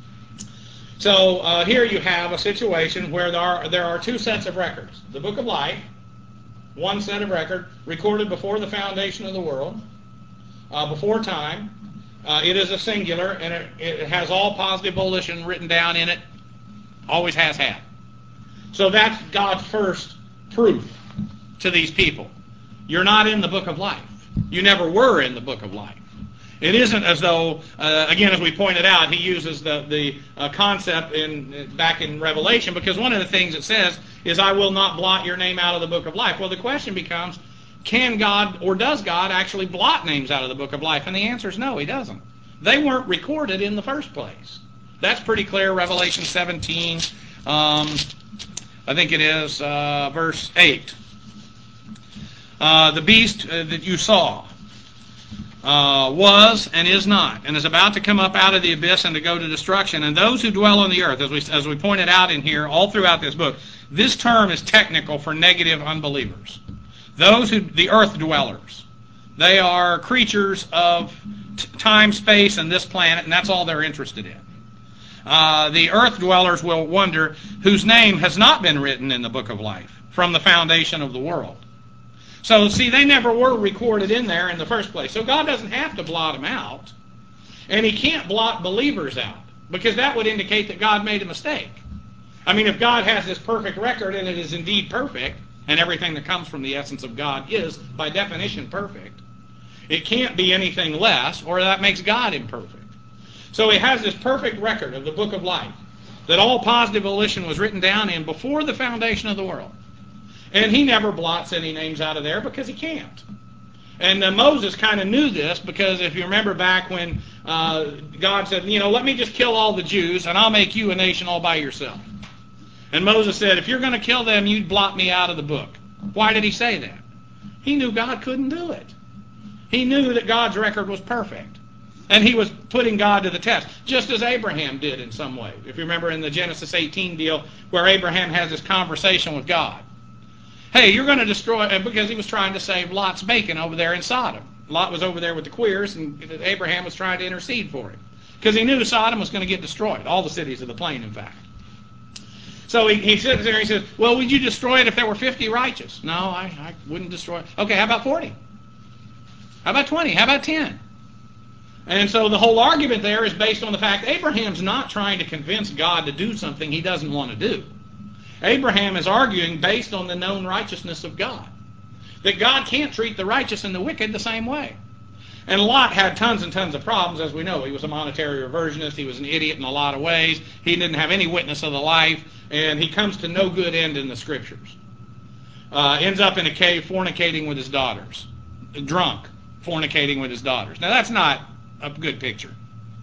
So here you have a situation where there are two sets of records. The book of life, one set of record, recorded before the foundation of the world, before time. It is a singular, and it has all positive volition written down in it. Always has had. So that's God's first proof to these people. You're not in the book of life. You never were in the book of life. It isn't as though, again, as we pointed out, he uses the concept back in Revelation, because one of the things it says is, I will not blot your name out of the book of life. Well, the question becomes, can God, or does God actually blot names out of the book of life? And the answer is no, he doesn't. They weren't recorded in the first place. That's pretty clear, Revelation 17, I think it is verse 8. The beast that you saw was and is not, and is about to come up out of the abyss and to go to destruction. And those who dwell on the earth, as we pointed out in here, all throughout this book, this term is technical for negative unbelievers. The earth dwellers, they are creatures of time, space, and this planet, and that's all they're interested in. The earth dwellers will wonder whose name has not been written in the book of life from the foundation of the world. So, see, they never were recorded in there in the first place. So God doesn't have to blot them out. And He can't blot believers out, because that would indicate that God made a mistake. I mean, if God has this perfect record, and it is indeed perfect, and everything that comes from the essence of God is, by definition, perfect, it can't be anything less, or that makes God imperfect. So He has this perfect record of the book of life that all positive volition was written down in before the foundation of the world. And He never blots any names out of there because He can't. And Moses kind of knew this, because if you remember back when God said, let me just kill all the Jews and I'll make you a nation all by yourself. And Moses said, if you're going to kill them, you'd blot me out of the book. Why did he say that? He knew God couldn't do it. He knew that God's record was perfect. And he was putting God to the test, just as Abraham did in some way. If you remember in the Genesis 18 deal, where Abraham has this conversation with God. Hey, you're going to destroy, because he was trying to save Lot's bacon over there in Sodom. Lot was over there with the queers, and Abraham was trying to intercede for him. Because he knew Sodom was going to get destroyed, all the cities of the plain, in fact. So he sits there and he says, well, would you destroy it if there were 50 righteous? No, I wouldn't destroy it. Okay, how about 40? How about 20? How about 10? And so the whole argument there is based on the fact Abraham's not trying to convince God to do something He doesn't want to do. Abraham is arguing based on the known righteousness of God. That God can't treat the righteous and the wicked the same way. And Lot had tons and tons of problems, as we know. He was a monetary reversionist. He was an idiot in a lot of ways. He didn't have any witness of the life. And he comes to no good end in the Scriptures. Ends up in a cave fornicating with his daughters. Drunk, fornicating with his daughters. Now that's not a good picture.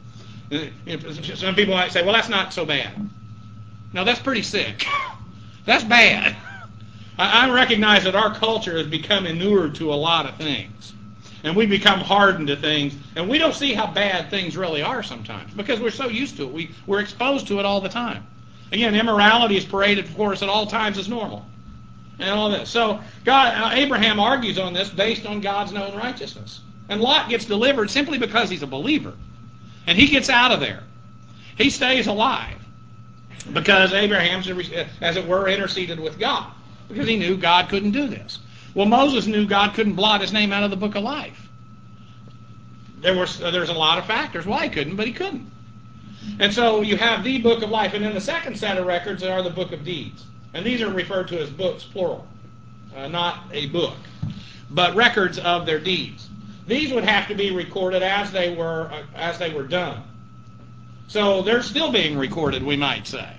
Some people might say, well, that's not so bad. No, that's pretty sick. That's bad. I recognize that our culture has become inured to a lot of things. And we become hardened to things. And we don't see how bad things really are sometimes, because we're so used to it. We're exposed to it all the time. Again, immorality is paraded for us at all times as normal. And all this. So Abraham argues on this based on God's known righteousness. And Lot gets delivered simply because he's a believer. And he gets out of there. He stays alive. Because Abraham, as it were, interceded with God. Because he knew God couldn't do this. Well, Moses knew God couldn't blot his name out of the book of life. There's a lot of factors why he couldn't, but he couldn't. And so you have the book of life. And then the second set of records are the book of deeds. And these are referred to as books, plural. Not a book. But records of their deeds. These would have to be recorded as they were done. So they're still being recorded, we might say.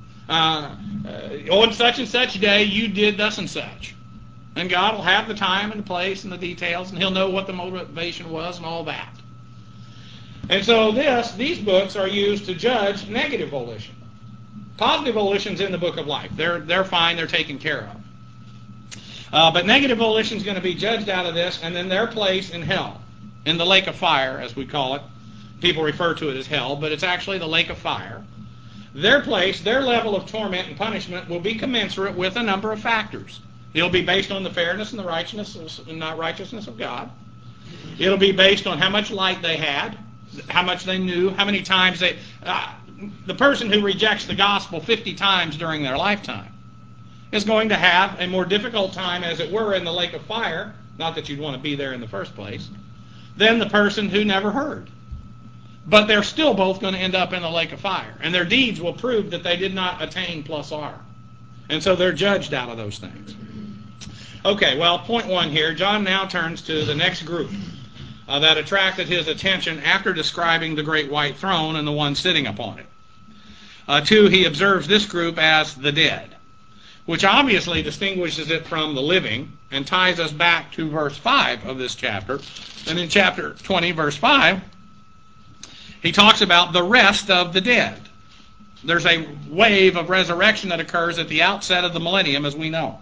On such and such day, you did thus and such. And God will have the time and the place and the details, and He'll know what the motivation was and all that. And so these books are used to judge negative volition. Positive volition's in the book of life. They're fine, they're taken care of. But negative volition is going to be judged out of this, and then their place in hell, in the lake of fire, as we call it. People refer to it as hell, but it's actually the lake of fire. Their place, their level of torment and punishment will be commensurate with a number of factors. It'll be based on the fairness and the righteousness and not righteousness of God. It'll be based on how much light they had, how much they knew, how many times they... the person who rejects the gospel 50 times during their lifetime is going to have a more difficult time, as it were, in the lake of fire, not that you'd want to be there in the first place, than the person who never heard. But they're still both going to end up in the lake of fire. And their deeds will prove that they did not attain plus R. And so they're judged out of those things. Okay, well, point one here. John now turns to the next group that attracted his attention after describing the great white throne and the one sitting upon it. Two, he observes this group as the dead, which obviously distinguishes it from the living and ties us back to verse 5 of this chapter. And in chapter 20, verse 5, he talks about the rest of the dead. There's a wave of resurrection that occurs at the outset of the millennium, as we know.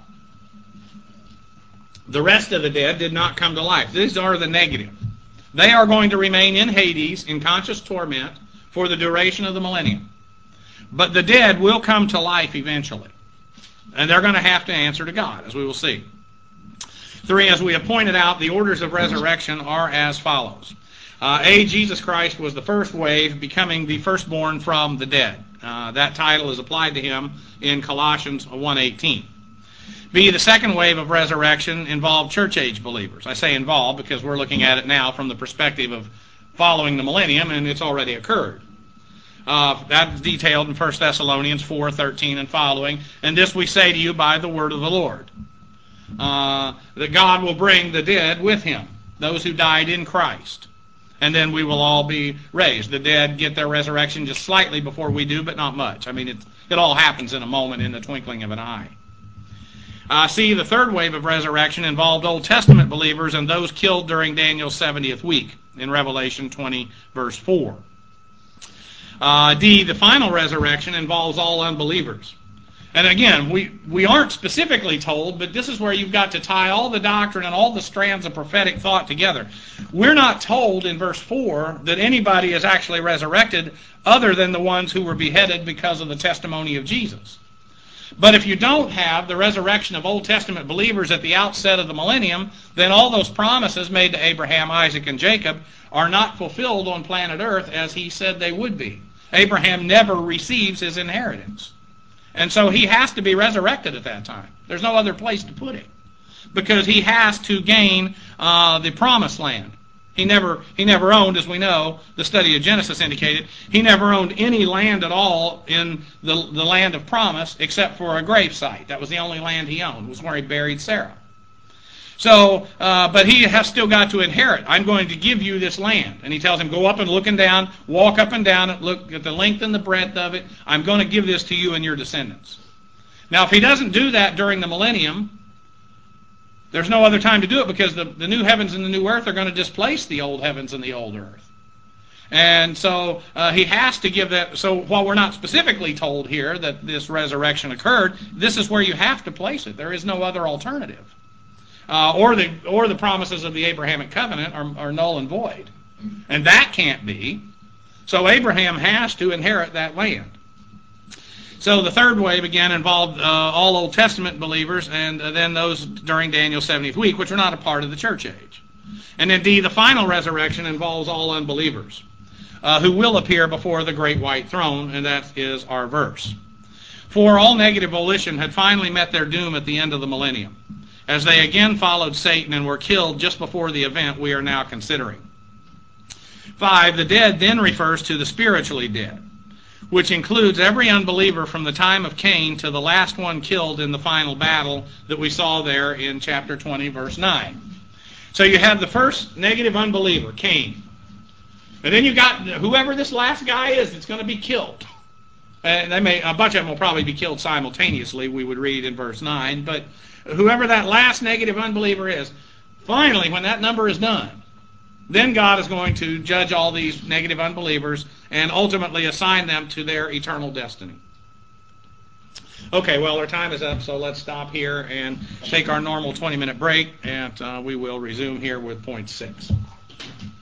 The rest of the dead did not come to life. These are the negative. They are going to remain in Hades in conscious torment for the duration of the millennium. But the dead will come to life eventually. And they're going to have to answer to God, as we will see. 3, as we have pointed out, the orders of resurrection are as follows. Jesus Christ was the first wave, becoming the firstborn from the dead. That title is applied to him in Colossians 1:18. B, the second wave of resurrection involved church-age believers. I say involved because we're looking at it now from the perspective of following the millennium, and it's already occurred. That's detailed in 1 Thessalonians 4:13 and following. And this we say to you by the word of the Lord, that God will bring the dead with him, those who died in Christ. And then we will all be raised. The dead get their resurrection just slightly before we do, but not much. I mean, it all happens in a moment, in the twinkling of an eye. C, the third wave of resurrection involved Old Testament believers and those killed during Daniel's 70th week in Revelation 20, verse 4. D, the final resurrection involves all unbelievers. And again, we aren't specifically told, but this is where you've got to tie all the doctrine and all the strands of prophetic thought together. We're not told in verse 4 that anybody is actually resurrected other than the ones who were beheaded because of the testimony of Jesus. But if you don't have the resurrection of Old Testament believers at the outset of the millennium, then all those promises made to Abraham, Isaac, and Jacob are not fulfilled on planet Earth as he said they would be. Abraham never receives his inheritance. And so he has to be resurrected at that time. There's no other place to put him, because he has to gain the promised land. He never owned, as we know, the study of Genesis indicated, he never owned any land at all in the land of promise except for a grave site. That was the only land he owned, was where he buried Sarah. So, but he has still got to inherit. I'm going to give you this land. And he tells him, go up and looking down, walk up and down, and look at the length and the breadth of it. I'm going to give this to you and your descendants. Now, if he doesn't do that during the millennium, there's no other time to do it, because the new heavens and the new earth are going to displace the old heavens and the old earth. And so he has to give that. So while we're not specifically told here that this resurrection occurred, this is where you have to place it. There is no other alternative. Or the promises of the Abrahamic covenant are null and void. And that can't be. So Abraham has to inherit that land. So the third wave, again, involved all Old Testament believers, and then those during Daniel's 70th week, which are not a part of the church age. And indeed, the final resurrection involves all unbelievers, who will appear before the great white throne, and that is our verse. For all negative volition had finally met their doom at the end of the millennium, as they again followed Satan and were killed just before the event we are now considering. 5, the dead then refers to the spiritually dead, which includes every unbeliever from the time of Cain to the last one killed in the final battle that we saw there in chapter 20, verse 9. So you have the first negative unbeliever, Cain. And then you've got whoever this last guy is that's going to be killed. And a bunch of them will probably be killed simultaneously, we would read in verse 9, but whoever that last negative unbeliever is, finally, when that number is done, then God is going to judge all these negative unbelievers and ultimately assign them to their eternal destiny. Okay, well, our time is up, so let's stop here and take our normal 20-minute break, and we will resume here with point 6.